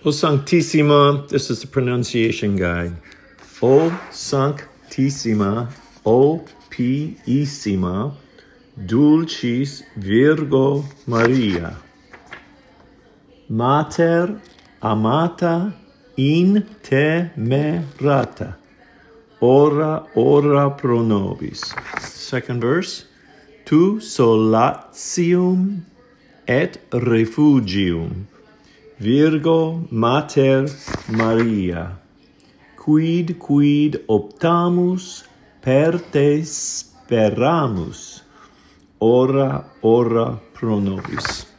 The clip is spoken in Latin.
O Sanctissima, this is the pronunciation guide. O Sanctissima, O Piissima, Dulcis Virgo Maria, Mater amata intemerata, ora pro nobis. Second verse. Tu solatium et refugium, Virgo Mater Maria, quid optamus per te speramus, ora pro nobis.